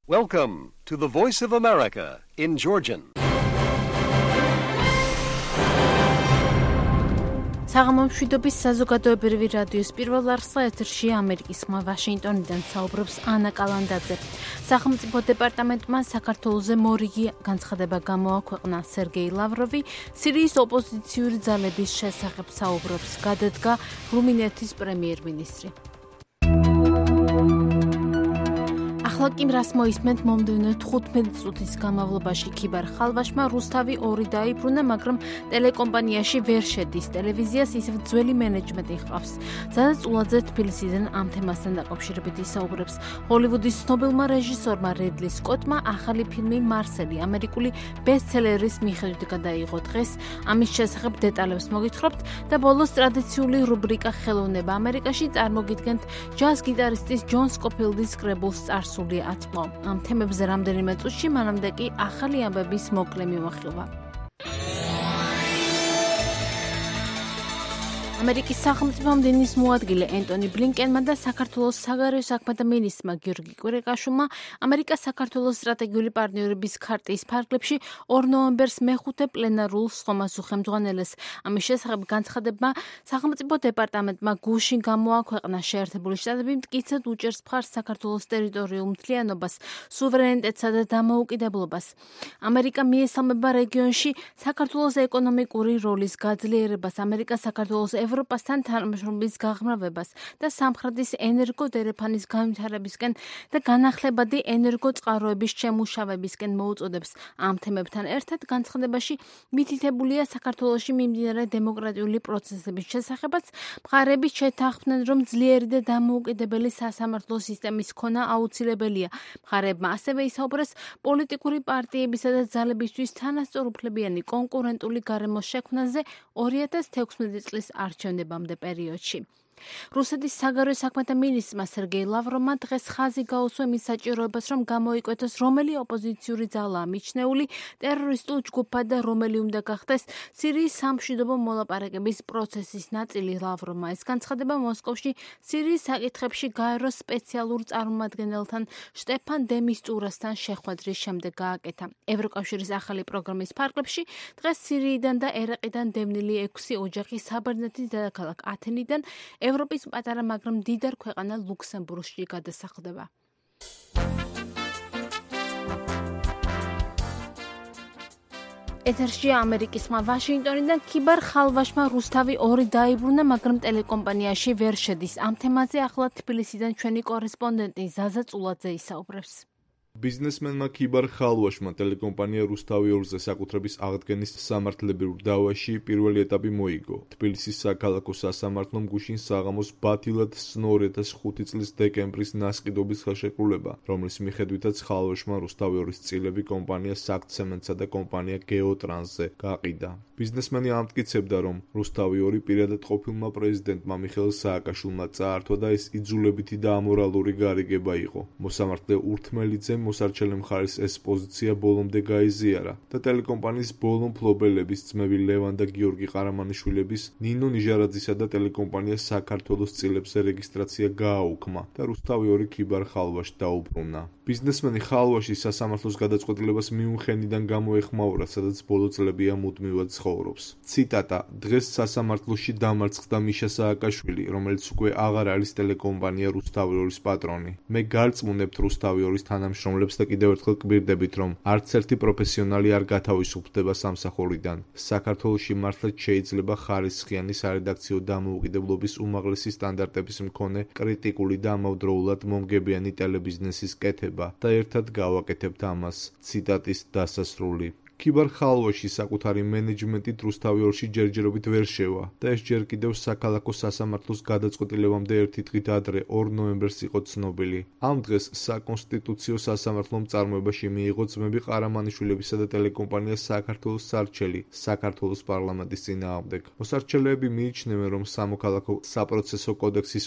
Welcome to the Voice of America in Georgian. საღამომშვიდობის საზოგადოებრივი რადიოს პირველ არხსა ეთერში ამერიკის ხმა ვაშინგტონიდან საუბრობს ანა კალანდაძე. სახელმწიფო დეპარტამენტმა საქართველოზე მორიგი განცხადება გამოაქვეყნა. სერგეი ლავროვი სირიის ოპოზიციური ძალების შესახებ საუბრობს. გადადგა რუმინეთის პრემიერ-მინისტრი. ახლა რას მოისმენთ მომდევნო 15 წუთის განმავლობაში ქიბარ ხალვაშმა რუსთავი 2 დაიბრუნა, მაგრამ ტელეკომპანიაში ვერ შედის. ტელევიზიას ისევ ძველი მენეჯმენტი ჰყავს. ზადა წულაძე თბილისიდან ამ თემასთან დაკავშირებით ისაუბრებს. ჰოლივუდის ცნობილმა რეჟისორმა რედლი სკოტმა ახალი ფილმი მარსელი ამერიკული ბესტსელერის მიხედვით გადაიღო. დღეს ამის შესახებ დეტალებს მოგითხრობთ და ბოლოს ტრადიციული რუბრიკა ხელოვნება ამერიკაში წარმოგიდგენთ ჯაზ გიტარისტის ჯონ სკოფილდის კრებულს წარსული ათმო. ამ თემებზე რამდენიმე წუთში, მანამდე კი ახალი ამბების მოკლე მიმოხილვა. ამერიკის სახელმწიფო მდივნის მოადგილე ენტონი ბლინკენმა და საქართველოს საგარეო საქმეთა მინისტრმა გიორგი კვირიკაშვილმა ამერიკას საქართველოს სტრატეგიული პარტნიორობის ქარტიის ფარგლებში 2 ნოემბერს მეხუთე პლენარულ სხდომას უხელმძღვანელეს. ამის შესახებ განცხადება სახელმწიფო დეპარტამენტმა გუშინ გამოაქვეყნა. შეერთებული შტატები მტკიცედ უჭერს მხარს საქართველოს ტერიტორიულ მთლიანობას, სუვერენიტეტსა და დამოუკიდებლობას. ამერიკა მიესალმება რეგიონში საქართველოს ეკონომიკური როლის გაძლიერებას, ამერიკას საქართველოს ევროპასთან თანამშრომლობის გაღრმავებას და სამხრეთის ენერგოდერეფანის განვითარებისკენ და განახლებადი ენერგოწყაროების შემუშავებისკენ მოუწოდებს. ამ თემებთან ერთად განცხადებაში მითითებულია საქართველოში მიმდინარე დემოკრატიული პროცესების შესახებაც. მხარები შეთანხმდნენ, რომ ძლიერი და დამოუკიდებელი სასამართლო სისტემის ქონა აუცილებელია. მხარებმა ასევე ისაუბრეს პოლიტიკური პარტიებისა და ძალებისთვის თანასწორუფლებიანი კონკურენტული გარემოს შექმნაზე 2016 წლის არჩევნებამდე პერიოდში. რუსეთის საგარეო საქმეთა მინისტრმა სერგეი ლავროვმა დღეს ხაზი გაუსვა მის საჭიროებას, რომ გამოიკვეთოს რომელი ოპოზიციური ძალაა მიჩნეული ტერორისტულ ჯგუფად და რომელი უნდა გახდეს სირიის სამშვიდობო მოლაპარაკების პროცესის ნაწილი. ლავროვმა ეს განცხადება მოსკოვში სირიის საკითხებში გაეროს სპეციალურ წარმომადგენელთან შტეფან დე მისტურასთან შეხვედრის შემდეგ გააკეთა. ევროკავშირის ახალი პროგრამის ფარგლებში დღეს სირიიდან და ერაყიდან დევნილი 6 ოჯახი საბერძნეთის დედაქალაქ ათენიდან ევროპის პატარა, მაგრამ მდიდარ ქვეყანა ლუქსემბურგში გადასახლდება. ეთერშია ამერიკის ხმა ვაშინგტონიდან. ქიბარ ხალვაშმა რუსთავი 2 დაიბრუნა, მაგრამ ტელეკომპანიაში ვერ შედის. ამ თემაზე ახლა თბილისიდან ჩვენი კორესპონდენტი ზაზა წულაძე ისაუბრებს. ბიზნესმენმა ქიბარ ხალვაშმა ტელეკომპანია რუსთავი 2-ზე საკუთრების აღდგენის სამართლებრივ დავაში პირველი ეტაპი მოიგო. თბილისის საქალაქო სასამართლომ გუშინ საღამოს ბათილად სცნო 2005 წლის დეკემბრის ნასყიდობის ხელშეკრულება, რომლის მიხედვითაც ხალვაშმა რუსთავი 2-ის წილები კომპანია საქცემენტსა და კომპანია გეოტრანსზე გაყიდა. ბიზნესმენი ამტკიცებდა, რომ რუსთავი 2 პირადად ყოფილმა პრეზიდენტმა მიხეილ სააკაშვილმა წაართვა და ეს იძულებითი და ამორალური გარიგება იყო. მოსამართლე ურთმელიძემ მოსარჩელე მხარის ეს პოზიცია ბოლომდე გაიზიარა და ტელეკომპანიის ბოლო მფლობელების ძმები ლევან და გიორგი ყარამანიშვილების, ნინო ნიჟარაძისა და ტელეკომპანია საქართველოს წილებზე რეგისტრაცია გააუქმა და რუსთავი 2 ქიბარ ხალვაშს დაუბრუნა. ბიზნესმენი ხალვაში სასამართლოს გადაწყვეტილებას მიუნხენიდან გამოეხმაურა, სადაც ბოლო წლებია მუდმივად ცხოვრობს. ციტატა: დღეს სასამართლოში დამარცხდა მიშა სააკაშვილი, რომელიც უკვე აღარ არის ტელეკომპანია რუსთავი 2-ის პატრონი. მე გარწმუნებთ რუსთავი 2-ის თანამშრომლებს და კიდევ ერთხელ გვირდებით, რომ არც ერთი პროფესიონალი არ გათავისუფლდება სამსახურიდან. საქართველოში მართლაც შეიძლება ხარისხიანი სარედაქციო დამოუკიდებლობის უმაღლესი სტანდარტების მქონე კრიტიკული და ამავდროულად მომგებიანი ტელებიზნესის კეთება და ერთად გავაკეთებთ ამას. ციტატის დასასრული. ქიბარ ხალვაში საკუთარი მენეჯმენტით რუსთავი 2-ში ჯერჯერობით ვერ შევა და ეს ჯერ კიდევ საქალაქო სასამართლოს გადაწყვეტილებამდე ერთი დღით ადრე 2 ნოემბერს იყო ცნობილი. ამ დღეს საკონსტიტუციო სასამართლომ წარმოებაში მიიღო ძმები ყარამანიშვილებისა და ტელეკომპანია საქართველოს სარჩელი საქართველოს პარლამენტის წინააღმდეგ. მოსარჩელეები მიიჩნევენ, რომ სამოქალაქო საპროცესო კოდექსის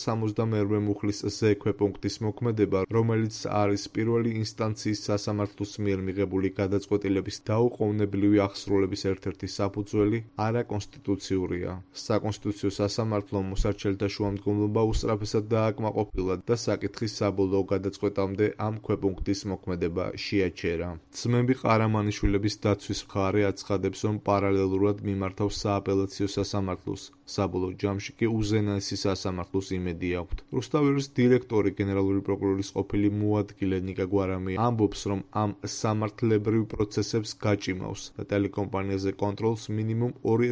272 მუხლის ზექვე პუნქტის მოქმედება, რომელიც არის პირველი ინსტანციის სასამართლოს მიერ მიღებული გადაწყვეტილების დაუყოვნებლივი აღსრულების ერთ-ერთი საფუძველი არაკონსტიტუციურია. საკონსტიტუციო სასამართლომ მოსარჩელთა შუამდგომლობა უსწრაფესად დააკმაყოფილა და საკითხის საბოლოო გადაწყვეტამდე ამ ქვეპუნქტის მოქმედება შეაჩერა. ძმები ყარამანიშვილების დაცვის მხარე აცხადებს, რომ პარალელურად მიმართავს სააპელაციო სასამართლოს. საბოლოო ჯამში კი უზენაესი სასამართლოს იმედი აქვთ. რუსთაველის დირექტორი, გენერალური პროკურორის ყოფილი მოადგილე ნიკა გვარამია ამბობს, რომ ამ სამართლებრივ პროცესებს გაჭიმავს და ტელეკომპანიაზე კონტროლს მინიმუმ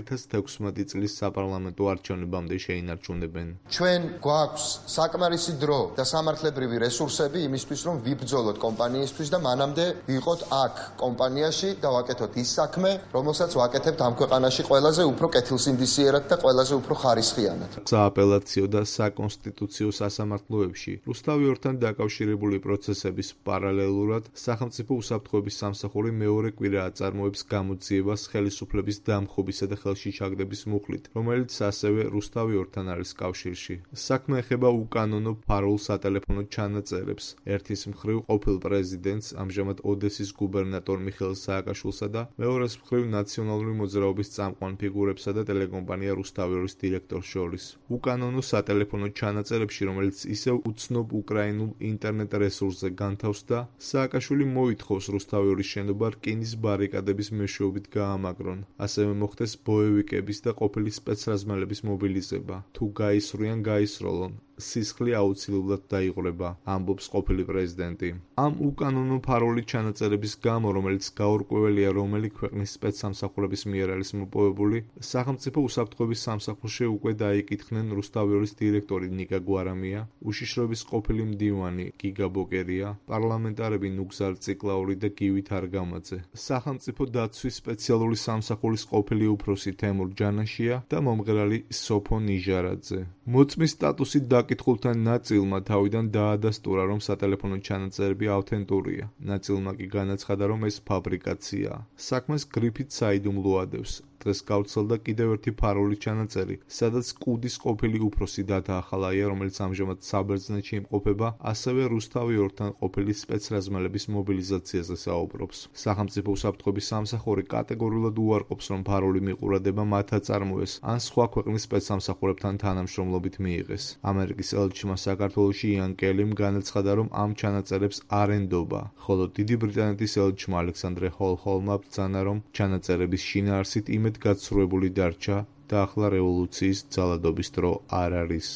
2016 წლის საპარლამენტო არჩევნებამდე შეინარჩუნებენ. ჩვენ გვაქვს საკმარისი დრო და სამართლებრივი რესურსები იმისთვის, რომ ვიბრძოლოთ კომპანიისთვის და მანამდე ვიყოთ აქ კომპანიაში და ვაკეთოთ ის საქმე, რომელსაც ვაკეთებთ ამ ქვეყანაში ყველაზე უფრო კეთილსინდისიერად და ყველაზე უფრო ხარისხიანად. სააპელაციო და საკონსტიტუციო სასამართლოებში რუსთავიორთან დაკავშირებული პროცესების პარალელურად სახელმწიფო უსაფრთხოების სამსახური მეორე კვირა აწარმოებს გამოძიებას ხელისუფლების დამხობისა და ხელში ჩაგდების მუხლით, რომელიც ასევე რუსთავიორთან არის კავშირში. საქმე ეხება უკანონო ფარულ სატელეფონო ჩანაწერებს. ერთის მხრივ ყოფილ პრეზიდენტს, ამჟამად ოდესის გუბერნატორ მიხეილ სააკაშვილსა და მეორეს მხრივ ნაციონალური მოძრაობის წამყვან ფიგურებსა და ტელეკომპანია რუსთავიორის დირექტორს შორის. უკანონო სატელეფონო ჩანაწერებში, რომელიც ისევ უცნობ უკრაინულ ინტერნეტ რესურსზე განთავსდა, სააკაშვილი მოითხოვს რუსთავიორის შენობა რკინის ბარიკადების მეშვეობით გაამაგრონ. ასევე მოხდეს ბოევიკების და ყოფილი სპეცრაზმელების მობილიზება. თუ გაისრიან, გაისროლონ. სისხლი აუცილებლად დაიღრება, ამბობს ყოფილი პრეზიდენტი. ამ უკანონო ფარული ჩანაწერების გამო, რომელიც გაურკვეველია რომელი ქვეყნის სპეცსამსახურების მიერ არის მოპოვებული, სახელმწიფო უსაფრთხოების სამსახურში უკვე დაიკითხნენ რუსთავიორის დირექტორი ნიკა გვარამია, უშიშროების ყოფილი მდივანი გიგა ბოკერია, პარლამენტარები ნუგზარ ციკლაური და გივით არგამაძე, სახელმწიფო დაცვის სპეციალური სამსახურის ყოფილი უფროსი თემურ ჯანაშია და მომღერალი სოფო ნიჟარაძე. მოწმის სტატუსი საკითხულთან ნაწილმა თავიდან დაადასტურა, რომ სატელეფონო ჩანაწერები ავთენტურია. ნაწილმა კი განაცხადა, რომ ეს ფაბრიკაციაა. საქმეს გრიფით საიდუმლო ადევს. დღეს გავრცელდა კიდევ ერთი ფარული ჩანაწერი, სადაც კუდის ყოფილი უფროსი დათა ახალაია, რომელიც ამჟამად საბერძნეთში იმყოფება, ასევე რუსთავიორთან ყოფილი სპეცრაზმელების მობილიზაციაზე საუბრობს. სახელმწიფო უსაფრთხოების სამსახური კატეგორიულად უარყოფს, რომ ფარული მიყურადება მათ აწარმოეს, ან სხვა ქვეყნის სპეცსამსახურებთან თანამშრომლობით მიიღეს. ამერიკის ელჩმა საქართველოში იან კელიმ განაცხადა, რომ ამ ჩანაწერებს არ ენდობა, ხოლო დიდი ბრიტანეთის ელჩმა ალექსანდრე ჰოლჰოლმა ბრძანა, რომ ჩანაწერების შინაარსით იმედ გაცრუებული დარჩა და ახლა რევოლუციის ძალადობის დრო არ არის.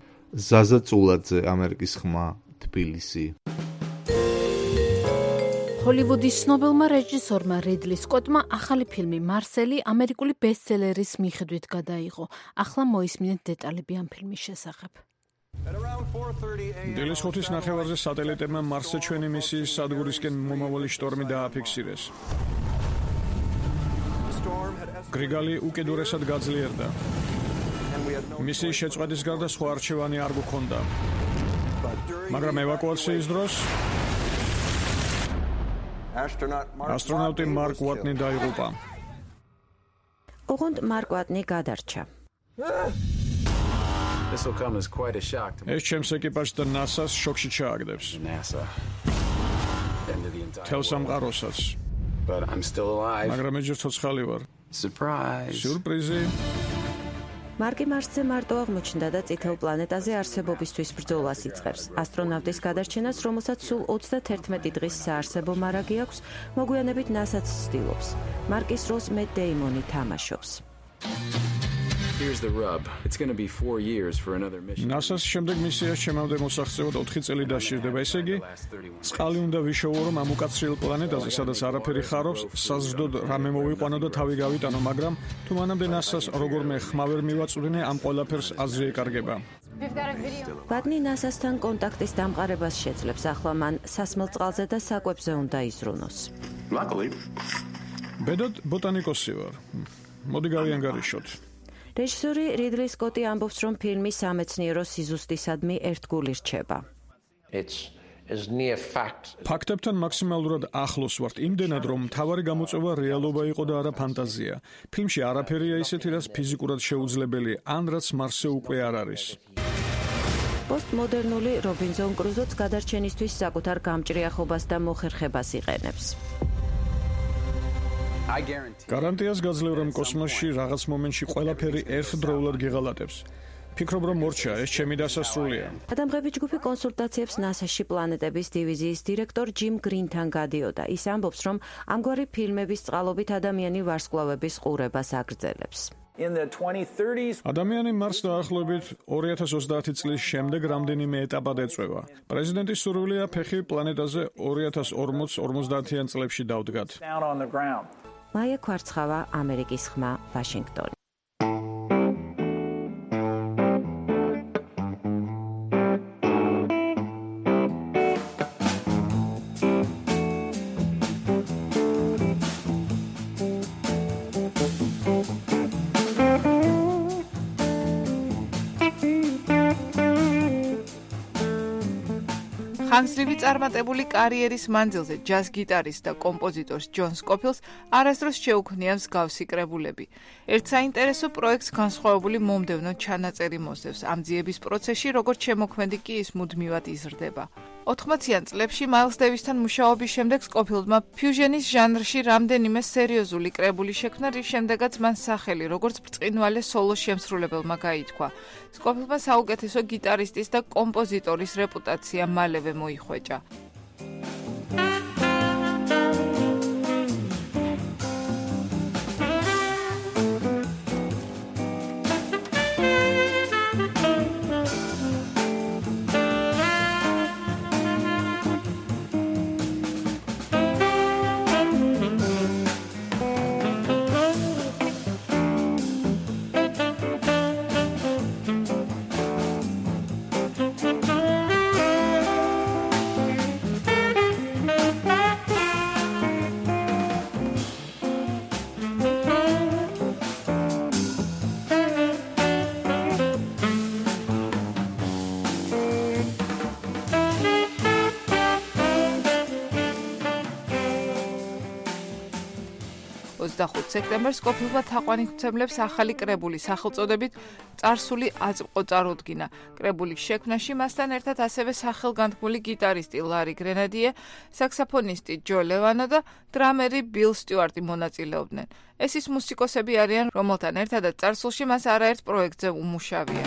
ზაზა წულაძე, ამერიკის ხმა, თბილისი. ჰოლივუდის ცნობილმა რეჟისორმა რიდლი სკოტმა ახალი ფილმი მარსელი ამერიკული ბესტსელერის მიხედვით გადაიღო. ახლა მოისმინეთ დეტალები ამ ფილმის შესახებ. დილის 5-ის ნახევარზე სატელიტებმა მარსზე ჩვენი მისიის სადგურისკენ მომავალი შტორმი დააფიქსირეს. გრიგალი უკიდურესად გაძლიერდა. მისიის შეწყვეტის გარდა სხვა არჩევანი არ გქონდა. მაგრამ ევაკუაციის დროს ასტრონავტი მარკ უატნი დაიღუპა. ოღონდ მარკ უატნი გადარჩა. ეს ჩემს ეკიპაჟს და NASA-ს შოკში ჩააგდებს. თელ სამყაროსაც. მაგრამ მე ჯერ ცოცხალი ვარ. სიურპრიზი. მარკი მარსზე მარტო აღმოჩნდა და წითელ პლანეტაზე არსებობისთვის ბრძოლას იწყებს. ასტრონავტის გადარჩენას, რომელსაც სულ 31 დღის საარსებო მარაგი აქვს, მოგვიანებით NASA-ც ცდილობს. მარკის როლს მეტ დეიმონი თამაშობს. NASA-ს შემდეგ მისიას ჩემამდე მოსახსენად 4 წელი დასჭირდება. ესე იგი, წყალი უნდა ვიშოვო, რომ ამ უკაცრიელ პლანეტაზე, სადაც არაფერი ხარობს, საზრდოდ რამე მოვიყვანო და თავი გავიტანო, მაგრამ თუ მანამდე NASA-ს როგორმე ხმა ვერ მივაწვდინე, ამ ყველაფერს აზრი ეკარგება. ვატნი NASA-სთან კონტაქტის დამყარებას შეძლებს. ახლა მან სასმელ წყალზე და საკვებზე უნდა იზრუნოს. ბედოდ ბოტანიკოსი ვარ. მოდი გავიანგარიშოთ. რეჟისორი რიდლი სკოტი ამბობს, რომ ფილმი სამეცნიერო სიზუსტისადმი ერთგული რჩება. ფაქტებთან მაქსიმალურად ახლოს ვართ, იმდენად, რომ მთავარი გამოწვევა რეალობა იყო და არა ფანტაზია. ფილმში არაფერია ისეთი, რაც ფიზიკურად შეუძლებელი, ან რაც მარსზე უკვე არ არის. პოსტმოდერნული რობინზონ კრუზოც გადარჩენისთვის საკუთარ გამჭრიახობას და მოხერხებას იყენებს. გარანტიას გაძლევ, რომ კოსმოსში რაღაც მომენტში ყველაფერი ერთდროულად გიღალატებს. ფიქრობ, რომ მორჩა, ეს ჩემი დასასრულია. ადამიანების ჯგუფი კონსულტაციებს NASA-ში პლანეტების დივიზიის დირექტორ ჯიმ გრინთან გადიოდა. ის ამბობს, რომ ამგვარი ფილმების წყალობით ადამიანი ვარსკვლავების ყურებას აგრძელებს. ადამიანი მარსს დაახლოებით 2030 წლის შემდეგ რამდენიმე ეტაპად ეწევა. პრეზიდენტის სურვილია ფეხი პლანეტაზე 2040-50-იან წლებში დავდგათ. მაია კვარცხავა, ამერიკის ხმა, ვაშინგტონი. ხანგრძლივი წარმატებული კარიერის მანძილზე ჯაზ გიტარისტ და კომპოზიტორს ჯონ სკოფილს არასდროს შეუქმნია მსგავსი კრებულები. ერთ საინტერესო პროექტს განსხვავებული მომდევნო ჩანაწერი მოსდევს. ამ ძიების პროცესში, როგორც შემოქმედი კი ის მუდმივად იზრდება. 80-იან წლებში მაილს დევისთან მუშაობის შემდეგ სკოფილდმა ფიუჟენის ჟანრში რამდენიმე სერიოზული კრებული შექმნა, რის შემდეგაც მან სახელი როგორც ბრწყინვალე სოლო შემსრულებელმა გაითქვა. სკოფილდმა საუკეთესო გიტარისტის და კომპოზიტორის რეპუტაცია მალევე მოიხვეჭა. სექტემბერს სკოფილმა თაყვანისმცემლებს ახალი კრებული სახელწოდებით წარსული აწმყო წარუდგინა. კრებულის შექმნაში მასთან ერთად ასევე სახელგანთქმული გიტარისტი ლარი გრენადიე, საქსოფონისტი ჯო ლევანო და დრამერი ბილ სტიუარტი მონაწილეობდნენ. ეს ის მუსიკოსები არიან, რომელთან ერთადაც წარსულში მას არაერთ პროექტზე უმუშავია.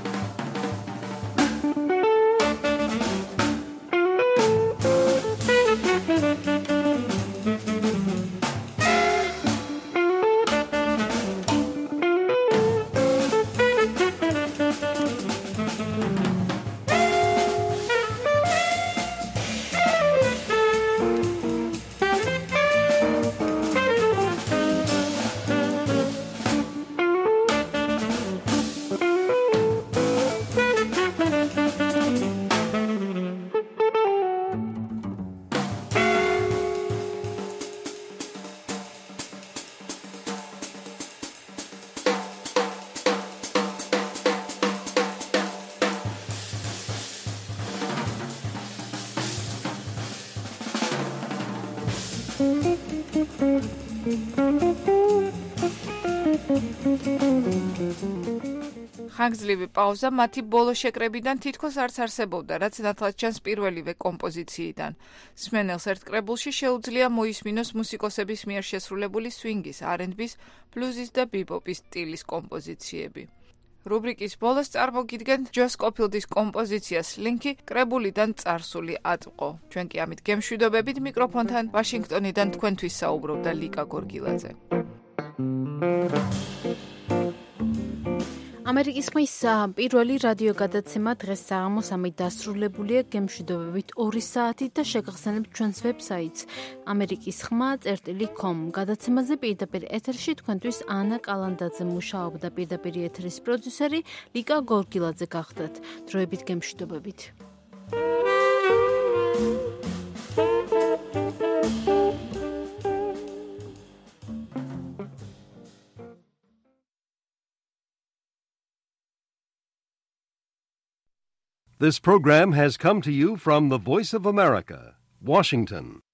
ხანგრძლივი პაუზა მათი ბოლო შეკრებიდან თითქოს არც არსებობდა, რაც ნათლად ჩანს პირველივე კომპოზიციიდან. მსმენელს ერთ კრებულში შეუძლია მოისმინოს მუსიკოსების მიერ შესრულებული სვინგის, R&B-ის, ბლუზის და ბიბოპის სტილის კომპოზიციები. რუბრიკის ბოლოს წარმოგიდგენთ ჯო სკოფილდის კომპოზიციას ლინკი კრებულიდან წარსული აწმყო. ჩვენ კი ამით გემშვიდობებით მიკროფონთან ვაშინგტონიდან თქვენთვის საუბრობდა ლიკა გორგილაძე. ამერიკის ხმის პირველი რადიო გადაცემა დღეს საღამოს ამით დასრულებულია. გემშვიდობებით 2 საათით და შეგახსენებთ ჩვენს ვებსაიტს amerikiskhma.com. გადაცემაზე პირდაპირ ეთერში თქვენთვის ანა კალანდაძე მუშაობდა, პირდაპირ ეთერის პროდიუსერი ლიკა გორგილაძე გახდათ. დროებით გემშვიდობებით. This program has come to you from the Voice of America, Washington.